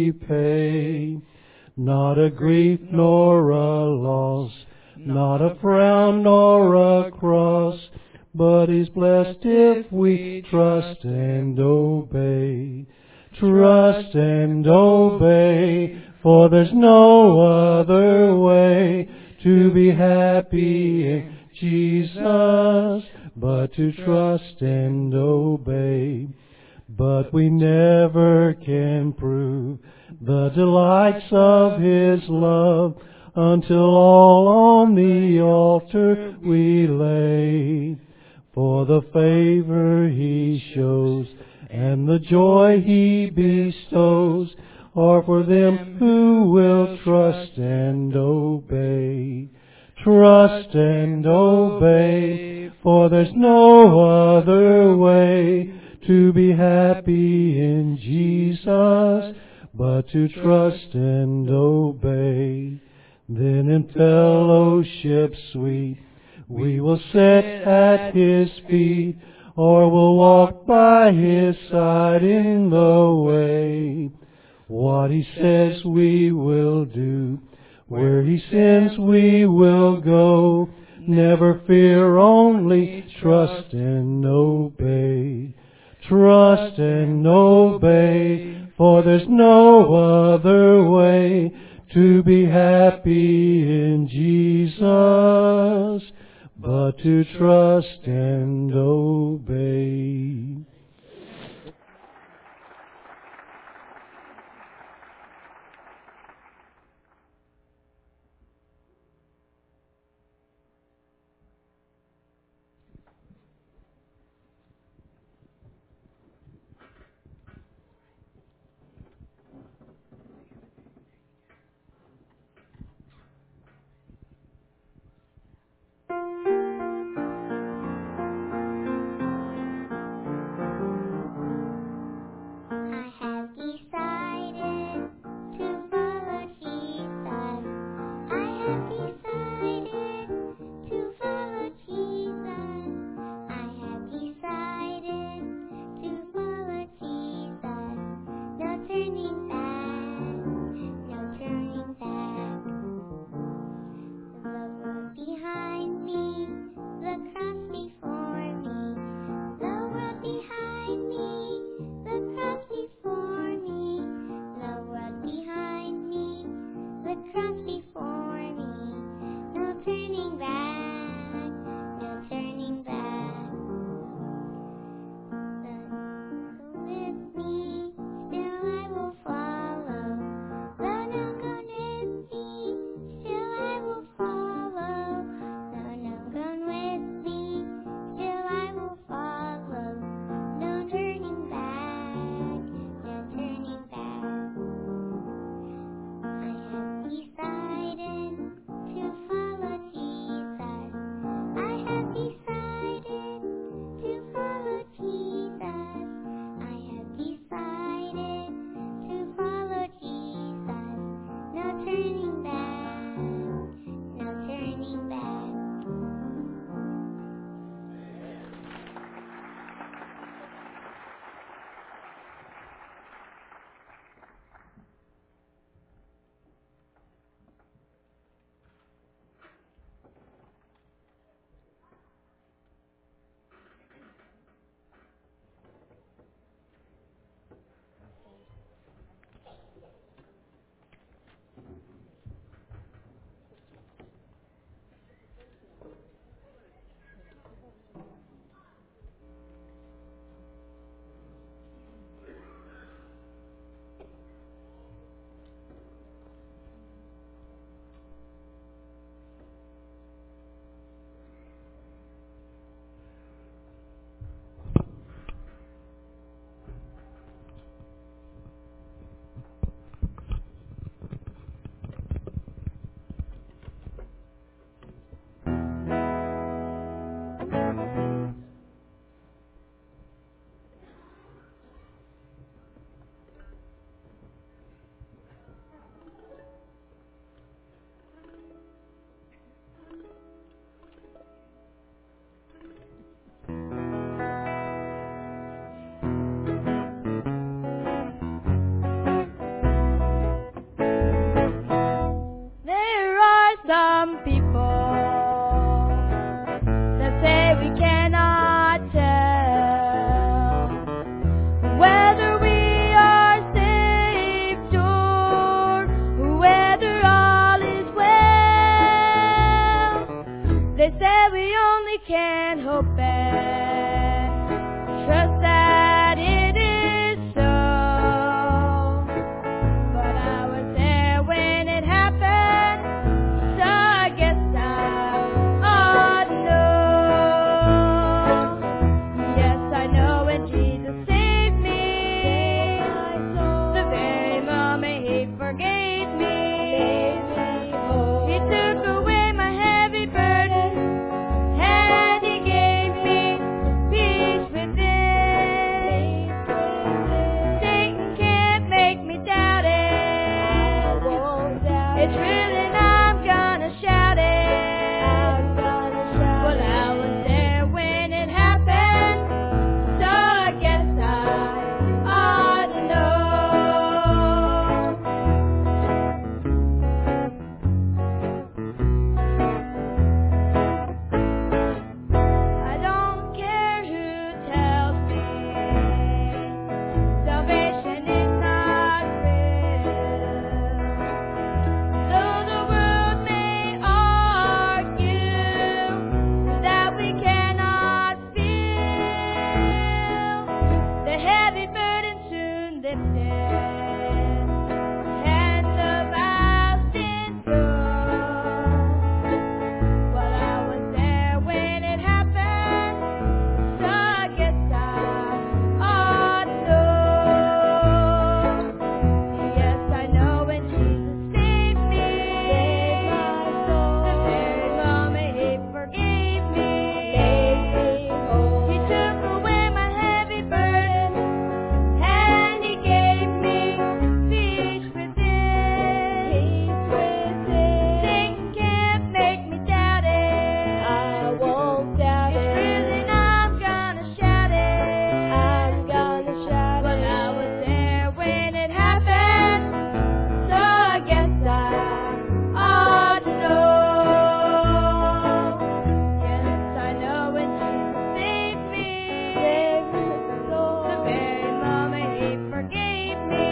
repay. Not a grief nor a loss, not a frown nor a cross, but is blessed if we trust and obey. Trust and obey, for there's no other way to be happy in Jesus, but to trust and obey. But we never can prove the delights of His love until all on the altar we lay. For the favor He shows and the joy He bestows are for them who will trust and obey. Trust and obey, for there's no other way to be happy in Jesus, but to trust and obey. Then in fellowship sweet, we will sit at His feet, or will walk by His side in the way. What He says we will do, where He sends we will go. Never fear, only trust and obey. Trust and obey, for there's no other way to be happy in Jesus, but to trust and obey. They say we only can hope and trust that it is so. But I was there when it happened, so I guess I ought to know. Yes, I know when Jesus saved me, the very moment He forgave me, He took away my heavy burden, and He gave me peace within. Satan can't make me doubt it. It's real and I'm gonna shout it. Well, I was there when it happened, so I guess I ought to know. I don't care who tells me salvation is not real. Though the world may argue that we cannot feel the heavy burden soon lifted, hands of ours in Well, I was there when it happened, so I guess I ought to know. Yes, I know when Jesus saved me, the very moment He forgave me, He took away my heavy burden, and He gave me peace within. Satan can't make me doubt it. I won't doubt it. It's real and I'm gonna shout it. Well, I was there when it happened, so I guess I ought to know. Yes, I know when Jesus saved me, the very moment He forgave me,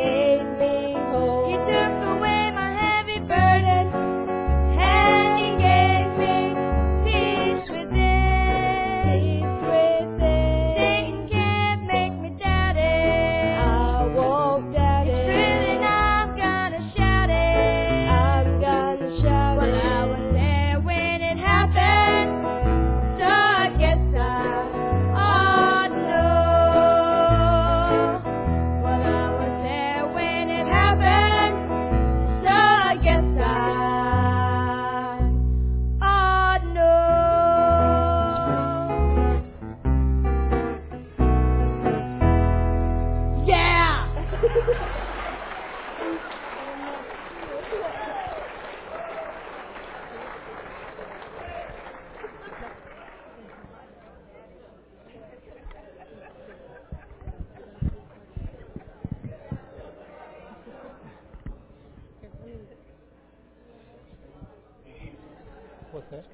He took away my heavy burden, and He gave me peace within. Satan can't make me doubt it. I won't doubt it. It's real and I'm gonna shout it. Well, I was there when it happened, so I guess I ought to know. Well, I was there when it happened, so I guess I ought to know. Yeah! What's that?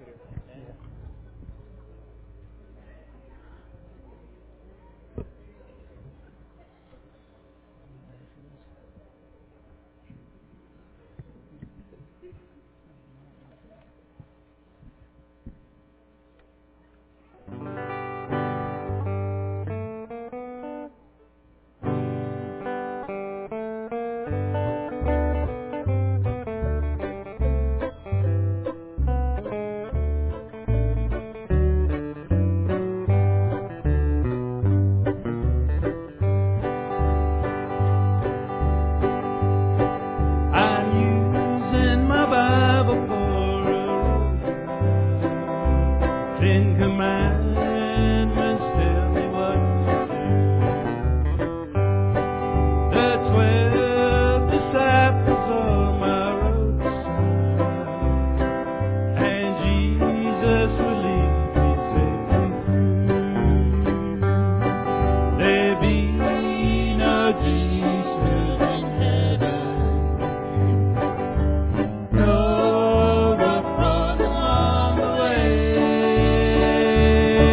I'm using my Bible for a roadmap. 10 commandments tell me what to do. The 12 disciples on my roadside, and Jesus will lead me safely through. There be no Jesus in heaven. No rough road along the way.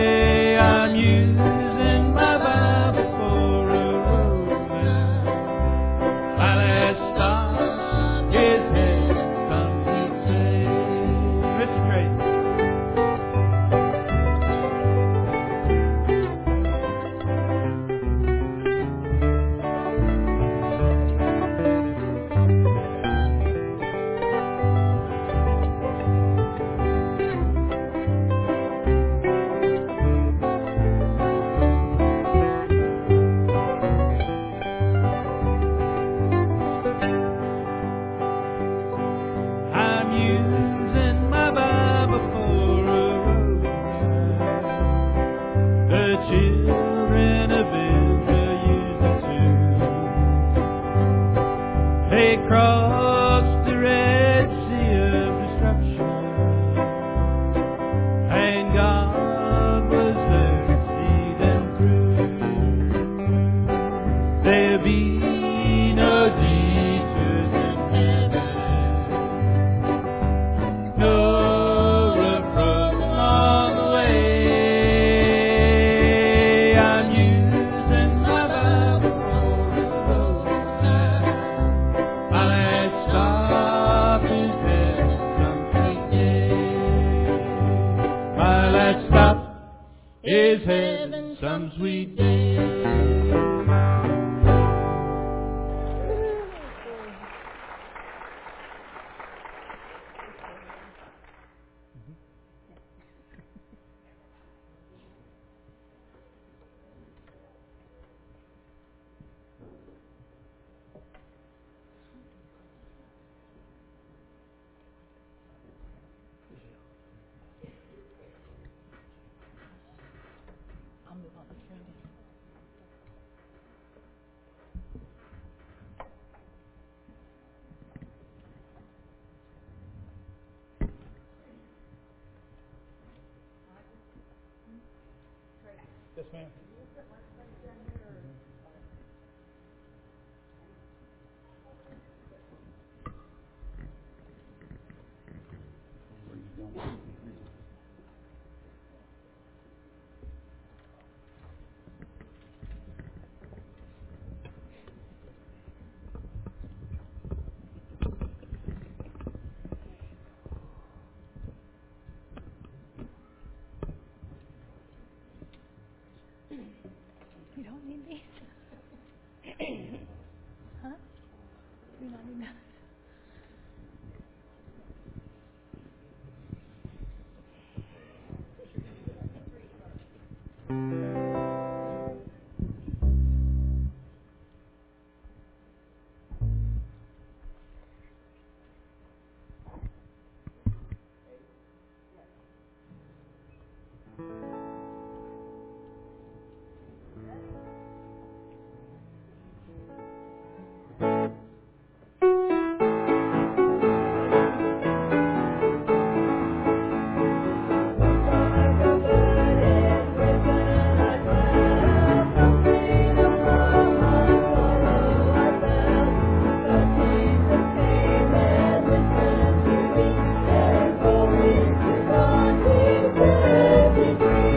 Is heaven some sweet day? Yes, ma'am. You don't need these? Huh? You don't need those? Thank you.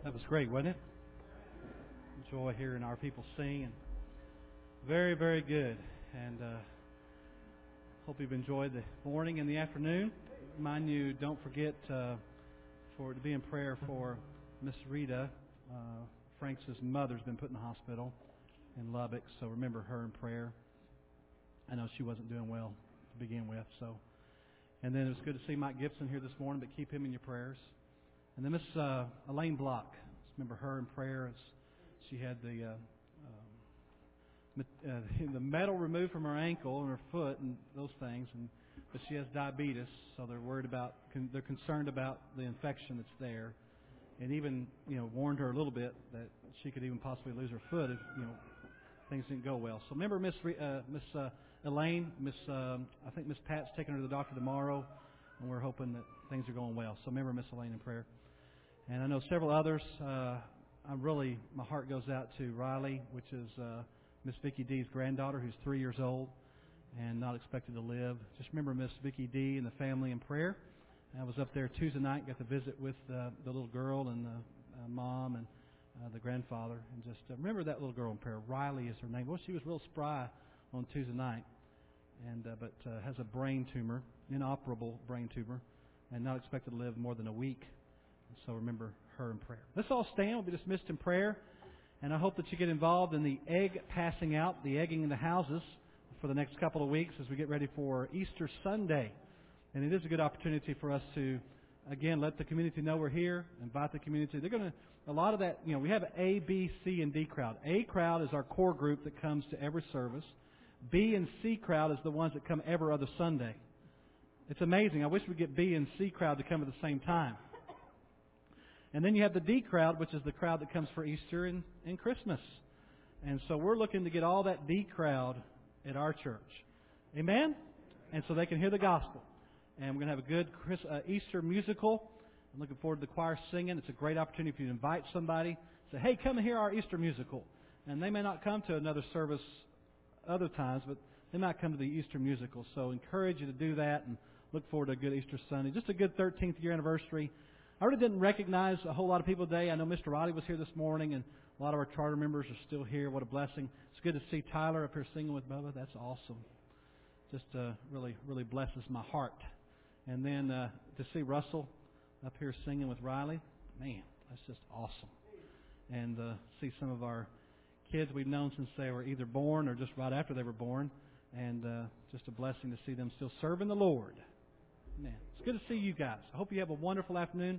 That was great, wasn't it? Enjoy hearing our people sing. And very, very good. And hope you've enjoyed the morning and the afternoon. Mind you, don't forget to be in prayer for Miss Rita. Frank's mother's been put in the hospital in Lubbock, so remember her in prayer. I know she wasn't doing well to begin with. So, and then it was good to see Mike Gibson here this morning, but keep him in your prayers. And then Miss Elaine Block, remember her in prayer. She had the metal removed from her ankle and her foot and those things, but she has diabetes, so they're concerned about the infection that's there, and even warned her a little bit that she could even possibly lose her foot if things didn't go well. So remember Miss Elaine, I think Miss Pat's taking her to the doctor tomorrow, and we're hoping that things are going well. So remember Miss Elaine in prayer. And I know several others. My heart goes out to Riley, which is Miss Vicki D's granddaughter, who's 3 years old and not expected to live. Just remember Miss Vicki D and the family in prayer. I was up there Tuesday night, got to visit with the little girl and the mom and the grandfather, and just remember that little girl in prayer. Riley is her name. Well, she was real spry on Tuesday night, but has a brain tumor, inoperable brain tumor, and not expected to live more than a week. So remember her in prayer. Let's all stand. We'll be dismissed in prayer. And I hope that you get involved in the egg passing out, the egging in the houses for the next couple of weeks as we get ready for Easter Sunday. And it is a good opportunity for us to, again, let the community know we're here, invite the community. A lot of that, we have A, B, C, and D crowd. A crowd is our core group that comes to every service. B and C crowd is the ones that come every other Sunday. It's amazing. I wish we'd get B and C crowd to come at the same time. And then you have the D crowd, which is the crowd that comes for Easter and Christmas. And so we're looking to get all that D crowd at our church. Amen? And so they can hear the gospel. And we're going to have a good Easter musical. I'm looking forward to the choir singing. It's a great opportunity for you to invite somebody. Say, hey, come and hear our Easter musical. And they may not come to another service other times, but they might come to the Easter musical. So encourage you to do that and look forward to a good Easter Sunday. Just a good 13th year anniversary. I really didn't recognize a whole lot of people today. I know Mr. Roddy was here this morning, and a lot of our charter members are still here. What a blessing. It's good to see Tyler up here singing with Bubba. That's awesome. Just really, really blesses my heart. And then to see Russell up here singing with Riley, man, that's just awesome. And see some of our kids we've known since they were either born or just right after they were born. And just a blessing to see them still serving the Lord. Man, it's good to see you guys. I hope you have a wonderful afternoon.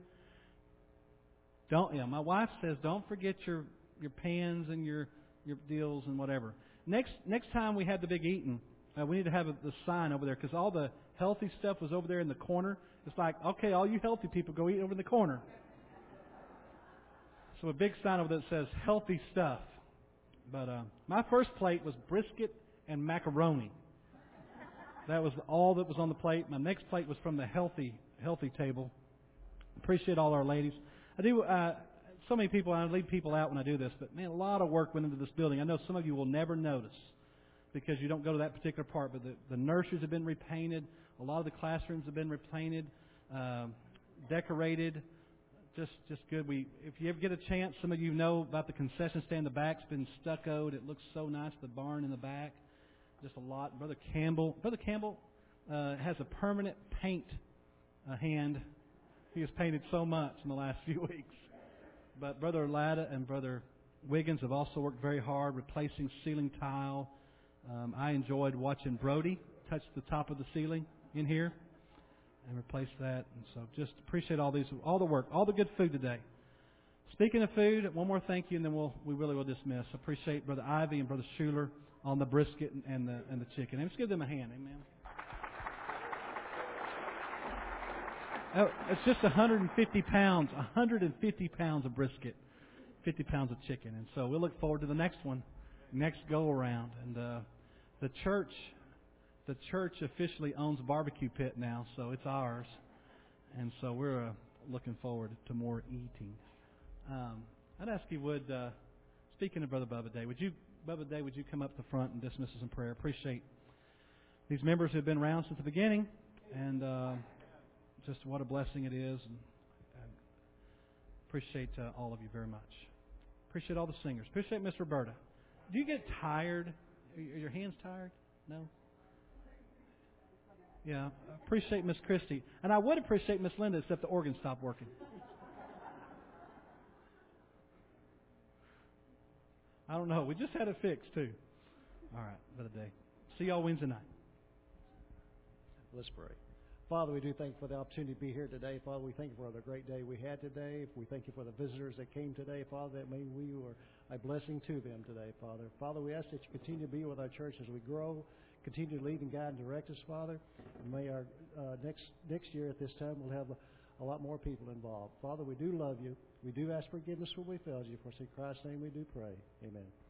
My wife says don't forget your pans and your deals and whatever. Next time we have the big eating, we need to have the sign over there because all the healthy stuff was over there in the corner. It's like, okay, all you healthy people go eat over in the corner. So a big sign over there that says healthy stuff. But my first plate was brisket and macaroni. That was all that was on the plate. My next plate was from the healthy table. Appreciate all our ladies. I do. So many people. I leave people out when I do this, but man, a lot of work went into this building. I know some of you will never notice because you don't go to that particular part. But the nurseries have been repainted. A lot of the classrooms have been repainted, decorated. Just good. If you ever get a chance, some of you know about the concession stand in the back. It's been stuccoed. It looks so nice. The barn in the back. Just a lot. Brother Campbell has a permanent paint hand. He has painted so much in the last few weeks. But Brother Latta and Brother Wiggins have also worked very hard replacing ceiling tile. I enjoyed watching Brody touch the top of the ceiling in here and replace that. And so just appreciate all the work, all the good food today. Speaking of food, one more thank you, and then we really will dismiss. Appreciate Brother Ivy and Brother Schuler on the brisket and the chicken. And let's give them a hand, amen. Oh, it's just 150 pounds. 150 pounds of brisket, 50 pounds of chicken, and so we'll look forward to the next one, next go around. And the church officially owns Barbecue Pit now, so it's ours, and so we're looking forward to more eating. I'd ask you would, speaking of Brother Bubba Day, would you come up the front and dismiss us in prayer? Appreciate these members who have been around since the beginning, and just what a blessing it is. And appreciate all of you very much. Appreciate all the singers. Appreciate Miss Roberta. Do you get tired? Are your hands tired? No? Yeah. Appreciate Miss Christie. And I would appreciate Miss Linda, except the organ stopped working. I don't know. We just had it fixed, too. All right, for the day. See y'all Wednesday night. Let's pray. Father, we do thank you for the opportunity to be here today. Father, we thank you for the great day we had today. We thank you for the visitors that came today, Father, that may we were a blessing to them today, Father. Father, we ask that you continue to be with our church as we grow, continue to lead and guide and direct us, Father. And may our next year at this time we'll have a lot more people involved. Father, we do love you. We do ask forgiveness when we failed you. For in Christ's name we do pray. Amen.